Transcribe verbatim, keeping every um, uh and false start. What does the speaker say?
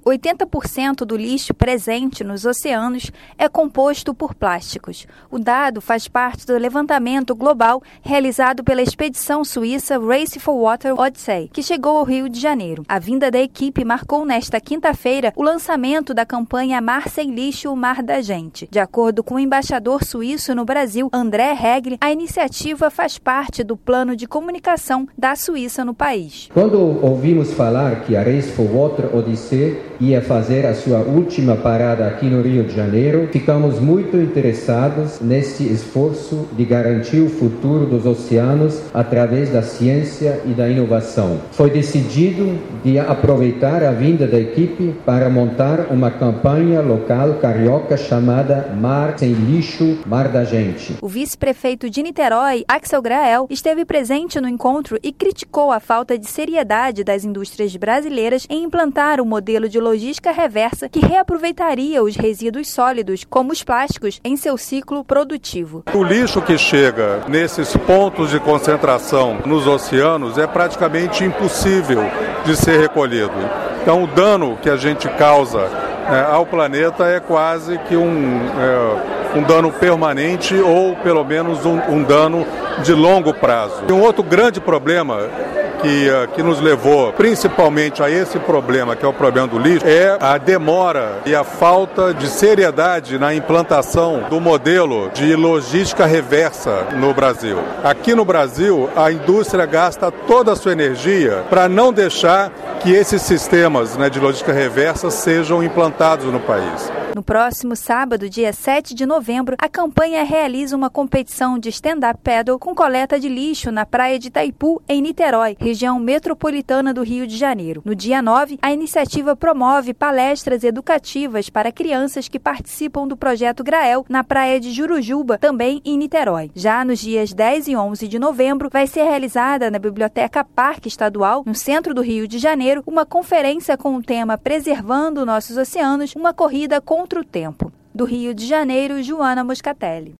oitenta por cento do lixo presente nos oceanos é composto por plásticos. O dado faz parte do levantamento global realizado pela expedição suíça Race for Water Odyssey, que chegou ao Rio de Janeiro. A vinda da equipe marcou nesta quinta-feira o lançamento da campanha Mar Sem Lixo, Mar da Gente. De acordo com o embaixador suíço no Brasil, André Regli, a iniciativa faz parte do plano de comunicação da Suíça no país. Quando ouvimos falar que a Race for Water Odyssey ia fazer a sua última parada aqui no Rio de Janeiro, ficamos muito interessados neste esforço de garantir o futuro dos oceanos através da ciência e da inovação. Foi decidido de aproveitar a vinda da equipe para montar uma campanha local carioca chamada Mar Sem Lixo, Mar da Gente. O vice-prefeito de Niterói, Axel Grael, esteve presente no encontro e criticou a falta de seriedade das indústrias brasileiras em implantar um modelo de logística reversa que reaproveitaria os resíduos sólidos, como os plásticos, em seu ciclo produtivo. O lixo que chega nesses pontos de concentração nos oceanos é praticamente impossível de ser recolhido. Então, o dano que a gente causa é, ao planeta é quase que um, é, um dano permanente ou, pelo menos, um, um dano de longo prazo. E um outro grande problema Que, que nos levou principalmente a esse problema, que é o problema do lixo, é a demora e a falta de seriedade na implantação do modelo de logística reversa no Brasil. Aqui no Brasil, a indústria gasta toda a sua energia para não deixar que esses sistemas, né, de logística reversa sejam implantados no país. No próximo sábado, dia sete de novembro, a campanha realiza uma competição de stand-up paddle com coleta de lixo na praia de Itaipu, em Niterói, região metropolitana do Rio de Janeiro. No dia nove, a iniciativa promove palestras educativas para crianças que participam do projeto Grael na praia de Jurujuba, também em Niterói. Já nos dias dez e onze de novembro, vai ser realizada na Biblioteca Parque Estadual, no centro do Rio de Janeiro, uma conferência com o tema Preservando Nossos Oceanos, uma corrida contra o tempo. Do Rio de Janeiro, Joana Moscatelli.